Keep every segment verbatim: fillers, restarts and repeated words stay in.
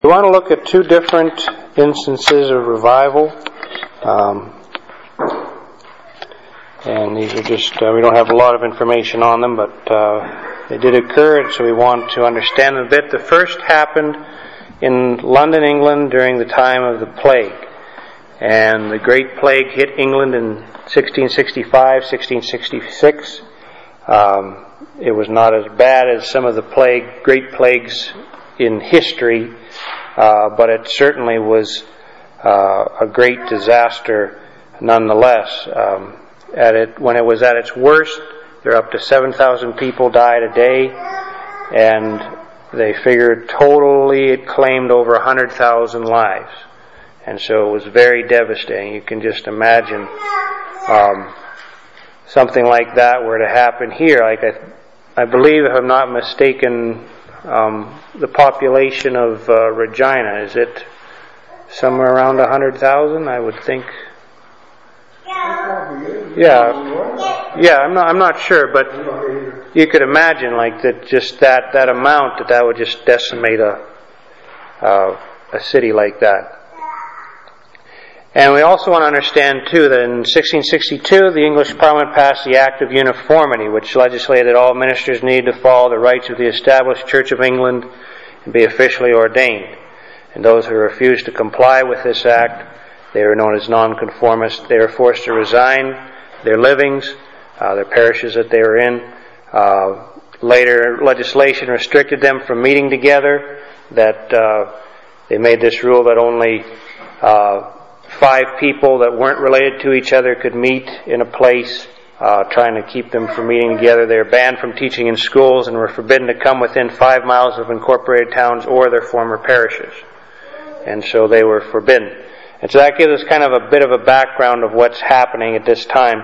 We want to look at two different instances of revival. Um, and these are just, uh, we don't have a lot of information on them, but uh, they did occur, and so we want to understand them a bit. The first happened in London, England during the time of the plague. And the Great Plague hit England in sixteen sixty-five, sixteen sixty-six. Um, it was not as bad as some of the plague, great plagues in history, uh, but it certainly was uh, a great disaster nonetheless. Um, at it, when it was at its worst, there were up to seven thousand people died a day, and they figured totally it claimed over one hundred thousand lives. And so it was very devastating. You can just imagine um, something like that were to happen here. Like I, I believe, if I'm not mistaken, um, the population of uh, Regina, is it somewhere around one hundred thousand? I would think. Yeah, yeah. I'm not. I'm not sure, but you could imagine, like that. Just that that amount that that would just decimate a uh, a city like that. And we also want to understand, too, that in sixteen sixty-two, the English Parliament passed the Act of Uniformity, which legislated that all ministers needed to follow the rites of the established Church of England and be officially ordained. And those who refused to comply with this act, they were known as nonconformists. They were forced to resign their livings, uh, their parishes that they were in. Uh, later, legislation restricted them from meeting together, that uh, they made this rule that only uh, five people that weren't related to each other could meet in a place, uh, trying to keep them from meeting together. They were banned from teaching in schools and were forbidden to come within five miles of incorporated towns or their former parishes. And so they were forbidden. And so that gives us kind of a bit of a background of what's happening at this time.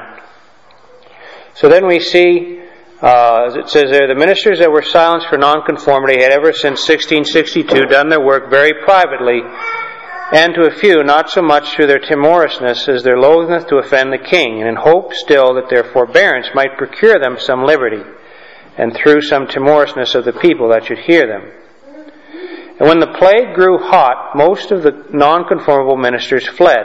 So then we see, uh, as it says there, the ministers that were silenced for nonconformity had ever since sixteen sixty-two done their work very privately, and to a few not so much through their timorousness as their loathness to offend the king, and in hope still that their forbearance might procure them some liberty, and through some timorousness of the people that should hear them. And when the plague grew hot, most of the nonconformable ministers fled,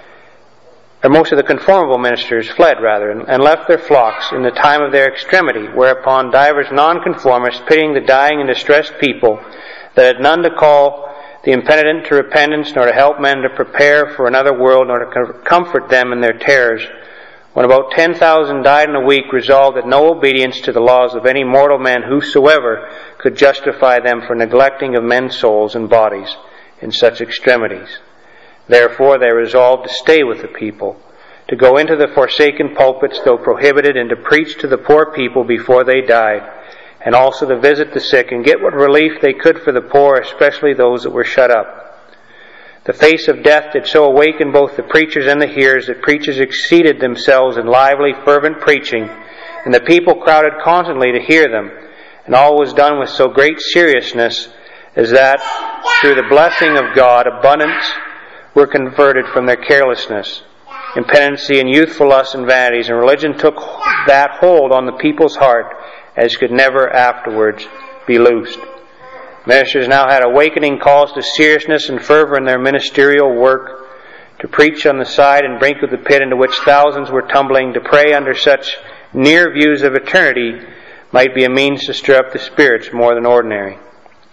or most of the conformable ministers fled, rather, and, and left their flocks in the time of their extremity, whereupon divers nonconformists, pitying the dying and distressed people, that had none to call the impenitent to repentance, nor to help men to prepare for another world, nor to comfort them in their terrors, when about ten thousand died in a week, resolved that no obedience to the laws of any mortal man whosoever could justify them for neglecting of men's souls and bodies in such extremities. Therefore they resolved to stay with the people, to go into the forsaken pulpits, though prohibited, and to preach to the poor people before they died, and also to visit the sick and get what relief they could for the poor, especially those that were shut up. The face of death did so awaken both the preachers and the hearers that preachers exceeded themselves in lively, fervent preaching, and the people crowded constantly to hear them, and all was done with so great seriousness as that, through the blessing of God, abundance were converted from their carelessness, impenitency, and youthful lusts and vanities, and religion took that hold on the people's heart as could never afterwards be loosed. Ministers now had awakening calls to seriousness and fervor in their ministerial work, to preach on the side and brink of the pit into which thousands were tumbling, to pray under such near views of eternity might be a means to stir up the spirits more than ordinary.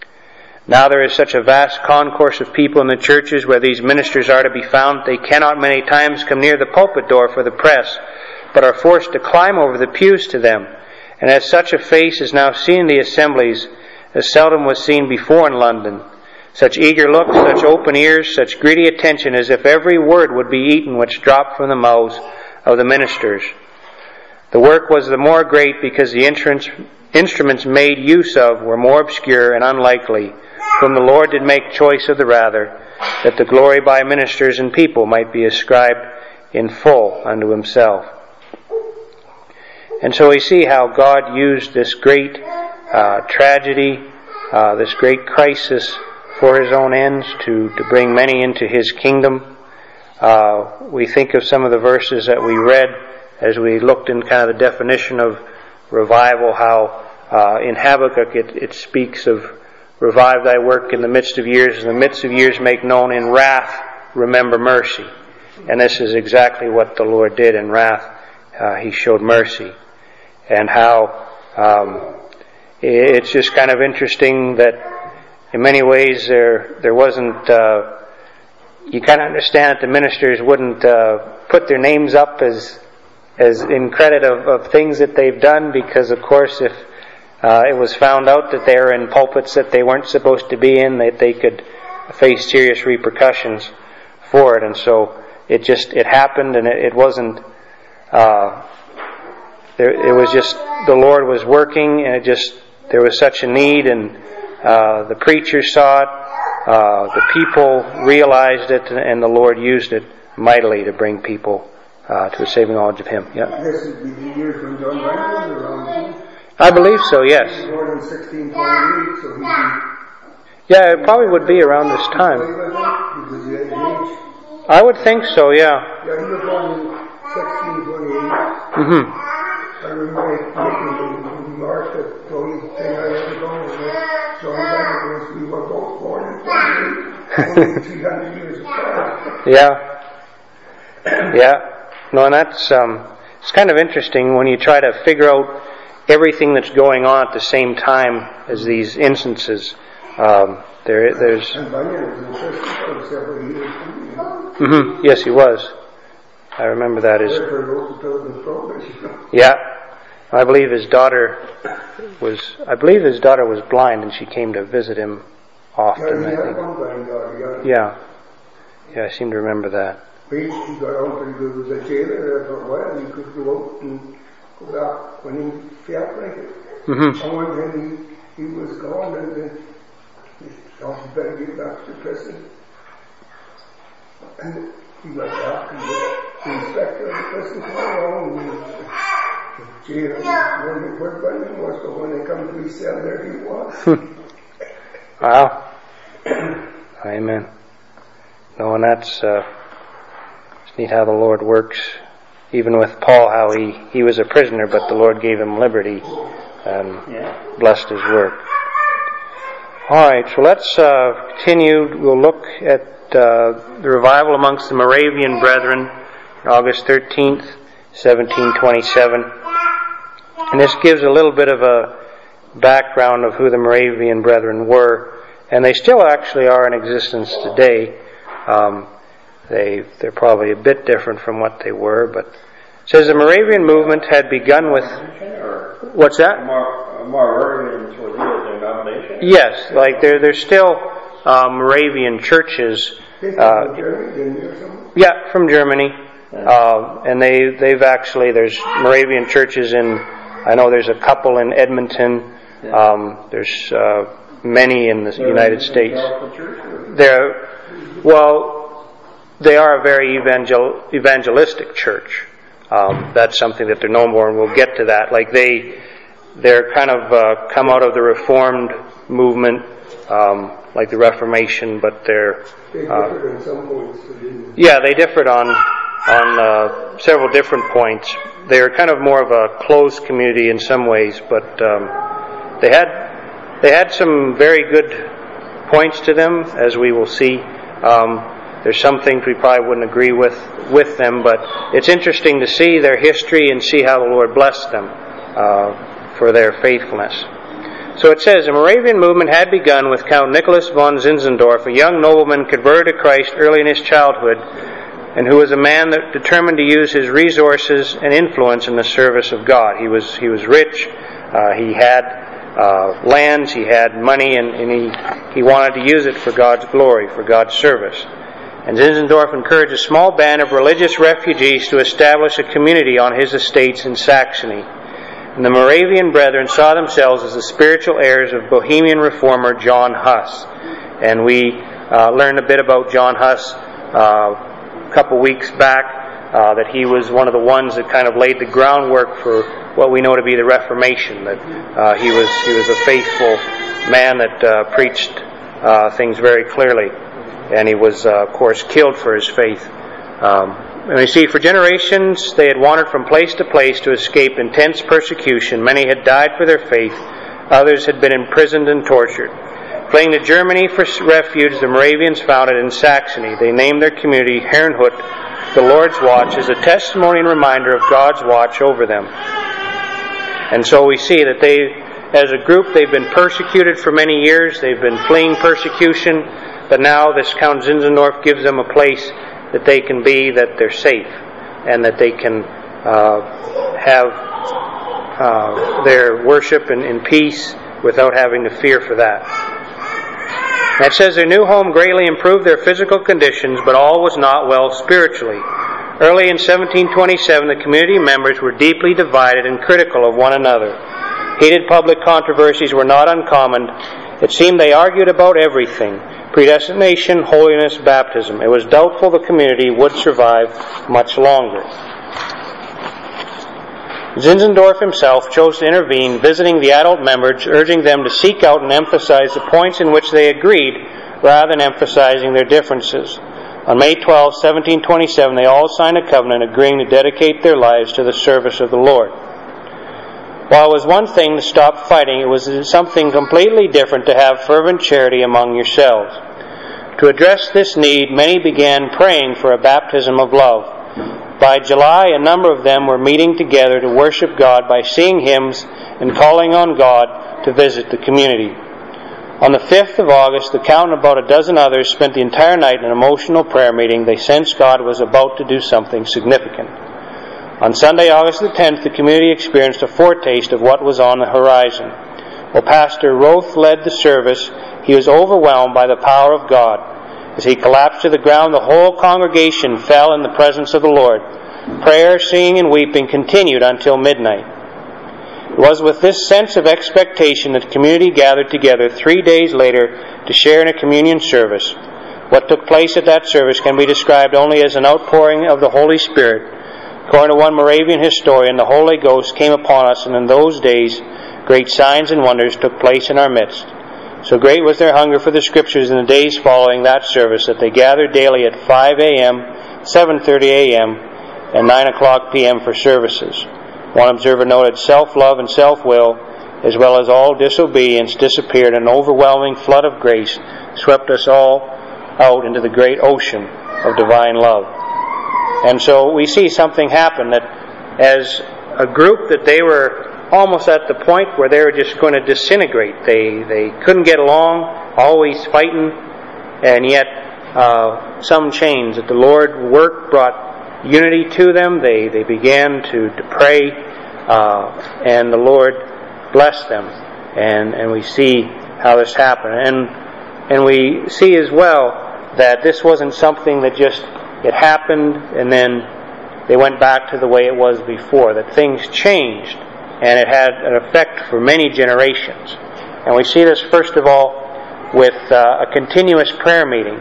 Now there is such a vast concourse of people in the churches where these ministers are to be found, they cannot many times come near the pulpit door for the press, but are forced to climb over the pews to them. And as such a face is now seen in the assemblies as seldom was seen before in London, such eager looks, such open ears, such greedy attention, as if every word would be eaten which dropped from the mouths of the ministers. The work was the more great because the instruments made use of were more obscure and unlikely, whom the Lord did make choice of the rather, that the glory by ministers and people might be ascribed in full unto himself. And so we see how God used this great uh, tragedy, uh, this great crisis for his own ends, to, to bring many into his kingdom. Uh, we think of some of the verses that we read as we looked in kind of the definition of revival, how uh, in Habakkuk it, it speaks of revive thy work in the midst of years, in the midst of years make known, in wrath remember mercy. And this is exactly what the Lord did in wrath. Uh, he showed mercy. And how um, it's just kind of interesting that in many ways there there wasn't, uh, you kind of understand that the ministers wouldn't uh, put their names up as as in credit of, of things that they've done, because of course if uh, it was found out that they were in pulpits that they weren't supposed to be in, that they could face serious repercussions for it. And so it just, it happened, and it, it wasn't, uh, there, it was just, the Lord was working, and it just, there was such a need, and uh, the preachers saw it, uh, the people realized it, and the Lord used it mightily to bring people uh, to a saving knowledge of Him. Yeah. This would be the years when John Wright was around. I believe so, yes. More than sixteen twenty-eight, so he'd be... Yeah, it probably would be around this time. I would think so, yeah. Yeah, he was born in sixteen twenty-eight. Mm-hmm. I remember making the remark that the only thing I ever done was that John Wright was we were both born in twenty-eight, only three hundred years apart. Yeah. Yeah. No, and that's, um, it's kind of interesting when you try to figure out everything that's going on at the same time as these instances. Um, there, there's. And Bunyan was in prison for several years. Mm-hmm. Yes, he was. I remember that as. Yeah, I believe his daughter was. I believe his daughter was blind, and she came to visit him often. Yeah, he I had think. one blind daughter. Yeah. Yeah. Yeah, I seem to remember that. He got on pretty good with a jailer there for a while. He could go out and go back when he felt like it. Mm-hmm. And one time he, he was gone, and then he thought he better get back to prison. And he went back, and the, the inspector of the prison came along, and the, the jailer wondered where Bunyan was, but when they come to his cell, there he was. Wow. Amen. No, and that's uh, it's neat how the Lord works. Even with Paul, how he, he was a prisoner, but the Lord gave him liberty and yeah. blessed his work. All right, so let's uh, continue. We'll look at uh, the revival amongst the Moravian brethren, August thirteenth, seventeen twenty-seven. And this gives a little bit of a background of who the Moravian brethren were, and they still actually are in existence today. Um, They, they're probably a bit different from what they were, but it says the Moravian movement had begun with... What's that? Moravians were their denomination? Yes, like there, there's still uh, Moravian churches. Uh, yeah, from Germany. Uh, and they, they've actually, there's Moravian churches in, I know there's a couple in Edmonton. Um, there's uh, many in the United States. They're, well... They are a very evangel- evangelistic church. Um, that's something that they're known for, and we'll get to that. Like they, they're kind of uh, come out of the Reformed movement, um, like the Reformation, but they're. They uh, differed on some points. Yeah, they differed on on uh, several different points. They're kind of more of a closed community in some ways, but um, they had they had some very good points to them, as we will see. Um, There's some things we probably wouldn't agree with with them, but it's interesting to see their history and see how the Lord blessed them uh, for their faithfulness. So it says, the Moravian movement had begun with Count Nicholas von Zinzendorf, a young nobleman converted to Christ early in his childhood, and who was a man that determined to use his resources and influence in the service of God. He was he was rich, uh, he had uh, lands, he had money, and, and he, he wanted to use it for God's glory, for God's service. And Zinzendorf encouraged a small band of religious refugees to establish a community on his estates in Saxony. And the Moravian brethren saw themselves as the spiritual heirs of Bohemian reformer John Huss. And we uh, learned a bit about John Huss uh, a couple weeks back, uh, that he was one of the ones that kind of laid the groundwork for what we know to be the Reformation. That uh, he was he was a faithful man that uh, preached uh, things very clearly. And he was, uh, of course, killed for his faith. Um, and we see, for generations they had wandered from place to place to escape intense persecution. Many had died for their faith. Others had been imprisoned and tortured. Fleeing to Germany for refuge, the Moravians founded in Saxony. They named their community Herrnhut, the Lord's Watch, as a testimony and reminder of God's watch over them. And so we see that they, as a group, they've been persecuted for many years. They've been fleeing persecution, but now this Count Zinzendorf gives them a place that they can be, that they're safe, and that they can uh, have uh, their worship in, in peace without having to fear for that. And it says their new home greatly improved their physical conditions, but all was not well spiritually. Early in seventeen twenty-seven, the community members were deeply divided and critical of one another. Heated public controversies were not uncommon. It seemed they argued about everything: predestination, holiness, baptism. It was doubtful the community would survive much longer. Zinzendorf himself chose to intervene, visiting the adult members, urging them to seek out and emphasize the points in which they agreed, rather than emphasizing their differences. On May twelfth, seventeen twenty-seven, they all signed a covenant agreeing to dedicate their lives to the service of the Lord. While it was one thing to stop fighting, it was something completely different to have fervent charity among yourselves. To address this need, many began praying for a baptism of love. By July, a number of them were meeting together to worship God by singing hymns and calling on God to visit the community. On the fifth of August, the Count and about a dozen others spent the entire night in an emotional prayer meeting. They sensed God was about to do something significant. On Sunday, August the tenth, the community experienced a foretaste of what was on the horizon. While Pastor Roth led the service, he was overwhelmed by the power of God. As he collapsed to the ground, the whole congregation fell in the presence of the Lord. Prayer, singing, and weeping continued until midnight. It was with this sense of expectation that the community gathered together three days later to share in a communion service. What took place at that service can be described only as an outpouring of the Holy Spirit. According to one Moravian historian, the Holy Ghost came upon us, and in those days great signs and wonders took place in our midst. So great was their hunger for the Scriptures in the days following that service that they gathered daily at five a.m., seven thirty a.m., and nine o'clock p.m. for services. One observer noted self-love and self-will, as well as all disobedience, disappeared, and an overwhelming flood of grace swept us all out into the great ocean of divine love. And so we see something happen, that as a group that they were almost at the point where they were just going to disintegrate. They they couldn't get along, always fighting, and yet uh, some change. That the Lord worked, brought unity to them. They they began to, to pray, uh, and the Lord blessed them. And and we see how this happened. And and we see as well that this wasn't something that just it happened and then they went back to the way it was before. That things changed. And it had an effect for many generations. And we see this, first of all, with uh, a continuous prayer meeting.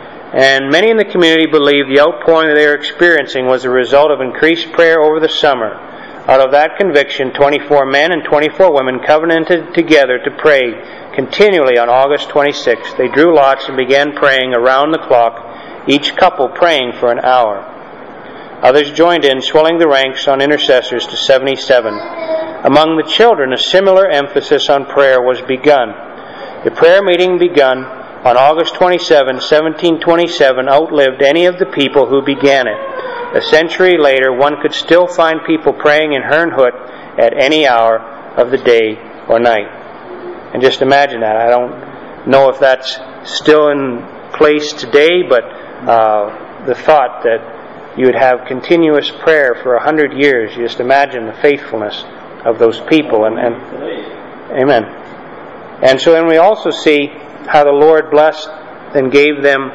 And many in the community believe the outpouring that they were experiencing was a result of increased prayer over the summer. Out of that conviction, twenty-four men and twenty-four women covenanted together to pray continually on August twenty-sixth. They drew lots and began praying around the clock, each couple praying for an hour. Others joined in, swelling the ranks on intercessors to seventy-seven. Among the children, a similar emphasis on prayer was begun. The prayer meeting begun on August twenty-seventh, seventeen twenty-seven outlived any of the people who began it. A century later, one could still find people praying in Herrnhut at any hour of the day or night. And just imagine that. I don't know if that's still in place today, but uh, the thought that you would have continuous prayer for a hundred years. You just imagine the faithfulness of those people. And, and amen. And so then we also see how the Lord blessed and gave them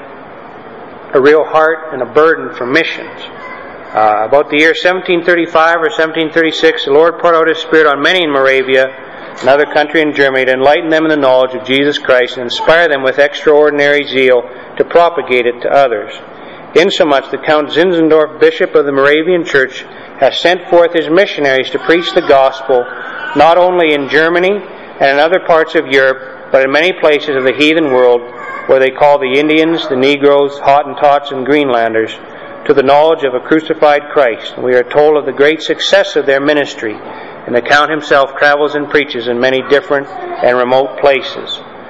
a real heart and a burden for missions. Uh, about the year seventeen thirty-five or seventeen thirty-six, the Lord poured out His Spirit on many in Moravia, another country in Germany, to enlighten them in the knowledge of Jesus Christ and inspire them with extraordinary zeal to propagate it to others. Insomuch that Count Zinzendorf, Bishop of the Moravian Church, has sent forth his missionaries to preach the gospel not only in Germany and in other parts of Europe, but in many places of the heathen world, where they call the Indians, the Negroes, Hottentots, and Greenlanders, to the knowledge of a crucified Christ. And we are told of the great success of their ministry, and the Count himself travels and preaches in many different and remote places.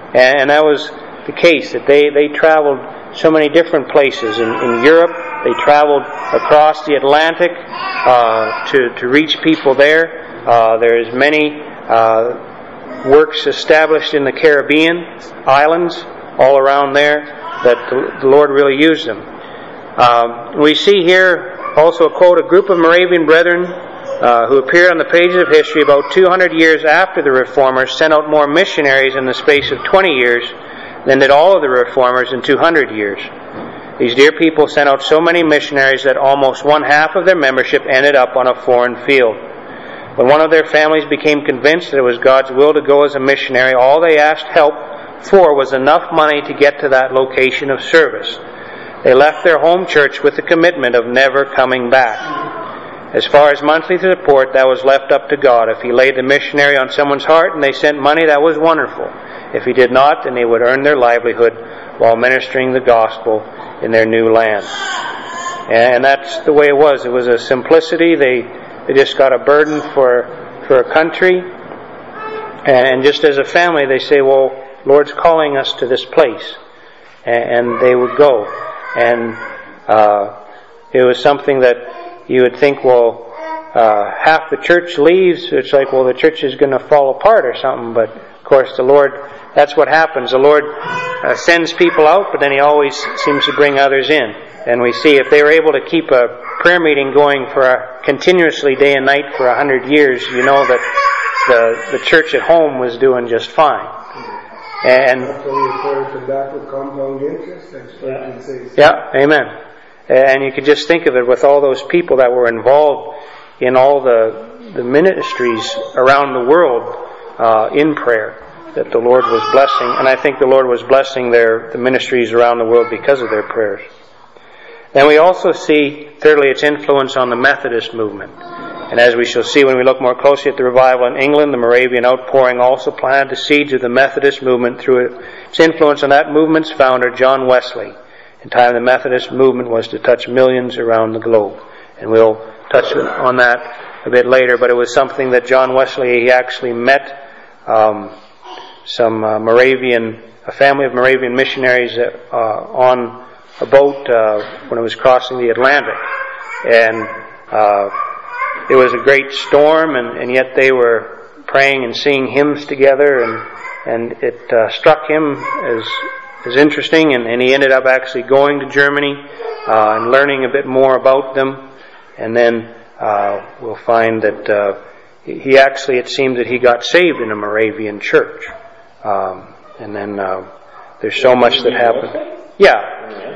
And, and that was the case, that they, they traveled so many different places. In, in Europe, they traveled across the Atlantic uh, to, to reach people there. Uh, there's many uh, works established in the Caribbean islands, all around there, that the, the Lord really used them. Um, we see here also a quote, a group of Moravian brethren uh, who appeared on the pages of history about two hundred years after the Reformers sent out more missionaries in the space of twenty years than did all of the Reformers in two hundred years. These dear people sent out so many missionaries that almost one half of their membership ended up on a foreign field. When one of their families became convinced that it was God's will to go as a missionary, all they asked help for was enough money to get to that location of service. They left their home church with the commitment of never coming back. As far as monthly support, that was left up to God. If He laid the missionary on someone's heart and they sent money, that was wonderful. If He did not, then they would earn their livelihood while ministering the gospel in their new land. And that's the way it was. It was a simplicity. They they just got a burden for for a country. And just as a family, they say, well, Lord's calling us to this place. And they would go. And uh, it was something that you would think, well, uh, half the church leaves. It's like, well, the church is going to fall apart or something. But, of course, the Lord, that's what happens. The Lord uh, sends people out, but then He always seems to bring others in. And we see if they were able to keep a prayer meeting going for a, continuously day and night for a hundred years, you know that the the church at home was doing just fine. And yeah, amen. And you could just think of it with all those people that were involved in all the the ministries around the world uh, in prayer, that the Lord was blessing. And I think the Lord was blessing their the ministries around the world because of their prayers. Then we also see, thirdly, its influence on the Methodist movement. And as we shall see when we look more closely at the revival in England, the Moravian outpouring also planted the seeds of the Methodist movement through its influence on that movement's founder, John Wesley. In time, the Methodist movement was to touch millions around the globe. And we'll touch on that a bit later, but it was something that John Wesley, he actually met um, some uh, Moravian, a family of Moravian missionaries uh, on a boat uh, when it was crossing the Atlantic. And uh, it was a great storm, and, and yet they were praying and singing hymns together, and and it uh, struck him as as interesting, and, and he ended up actually going to Germany uh, and learning a bit more about them. And then uh, we'll find that uh, he actually, it seemed that he got saved in a Moravian church. Um, and then uh, there's so much that happened. Yeah.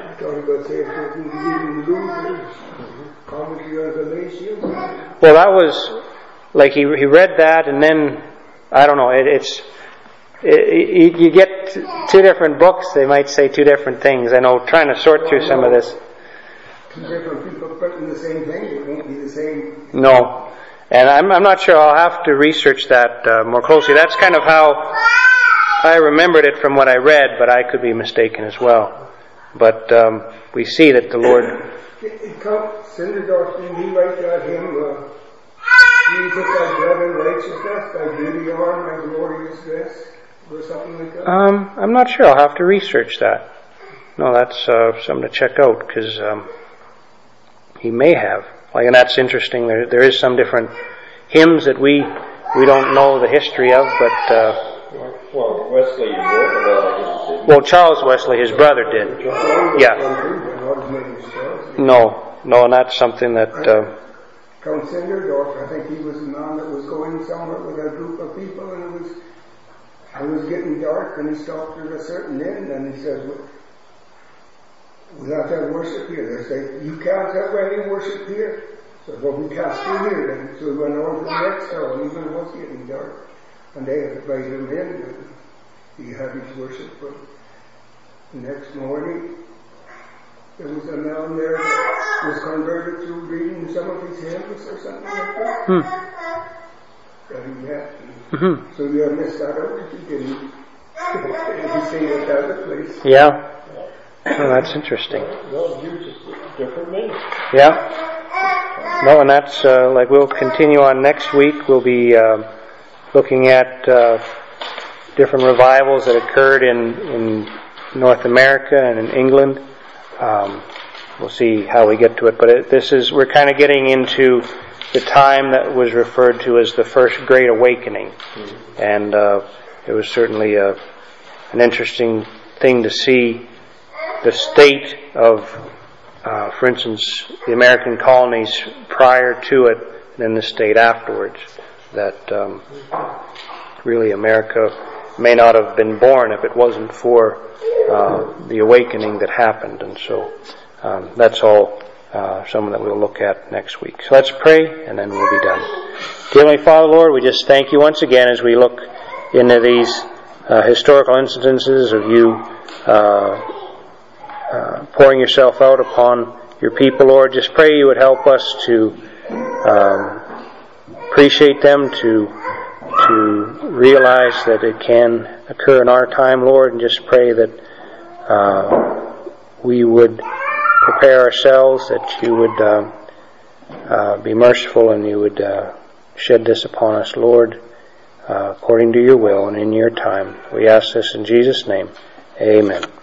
Well, that was like he he read that, and then I don't know. It, it's it, you get two different books. They might say two different things. I know. Trying to sort through some of this. Two different people putting the same thing. It won't be the same. No, and I'm I'm not sure. I'll have to research that uh, more closely. That's kind of how I remembered it from what I read, but I could be mistaken as well. But um, we see that the Lord. Sinderdorf, didn't he write that hymn? Uh, Jesus, thy blood and righteousness, thy beauty arm, thy glorious dress, or something like that? Um, I'm not sure. I'll have to research that. No, that's uh, something to check out, because um, he may have. Like, and that's interesting. There, there is some different hymns that we we don't know the history of, but. Uh, Well, Wesley wrote a lot of hymns. Well, Charles Wesley, his brother, did. Yeah. No, no, and that's something that. Uh, Count Sinderdorf, I think he was a man that was going somewhere with a group of people, and it was it was getting dark, and he stopped at a certain inn, and he said, "We have to have worship here." They say, "You can't have any worship here." So, well, we can't stay here then. So we went on to the next town, even it was getting dark. And they had to invite him in, and he had his worship. But the next morning, there was a man there that was converted through reading some of his hymns or something like that. Hmm. That he met. Mm-hmm. So you have missed that out if you didn't. If you stayed at that other place. Yeah. Oh, that's interesting. No, you just different ministry. Yeah. No, and that's uh, like we'll continue on next week. We'll be. Uh, looking at uh, different revivals that occurred in, in North America and in England. Um, we'll see how we get to it, but it, this is, we're kind of getting into the time that was referred to as the First Great Awakening. Mm-hmm. And uh, it was certainly a, an interesting thing to see the state of, uh, for instance, the American colonies prior to it, and then the state afterwards. That um, really America may not have been born if it wasn't for uh, the awakening that happened. And so um, that's all uh, something that we'll look at next week. So let's pray, and then we'll be done. Dear Heavenly Father, Lord, we just thank you once again as we look into these uh, historical instances of you uh, uh, pouring yourself out upon your people, Lord. Just pray you would help us to um, appreciate them, to to realize that it can occur in our time, Lord, and just pray that uh, we would prepare ourselves, that you would uh, uh, be merciful and you would uh, shed this upon us, Lord, uh, according to your will and in your time. We ask this in Jesus' name. Amen.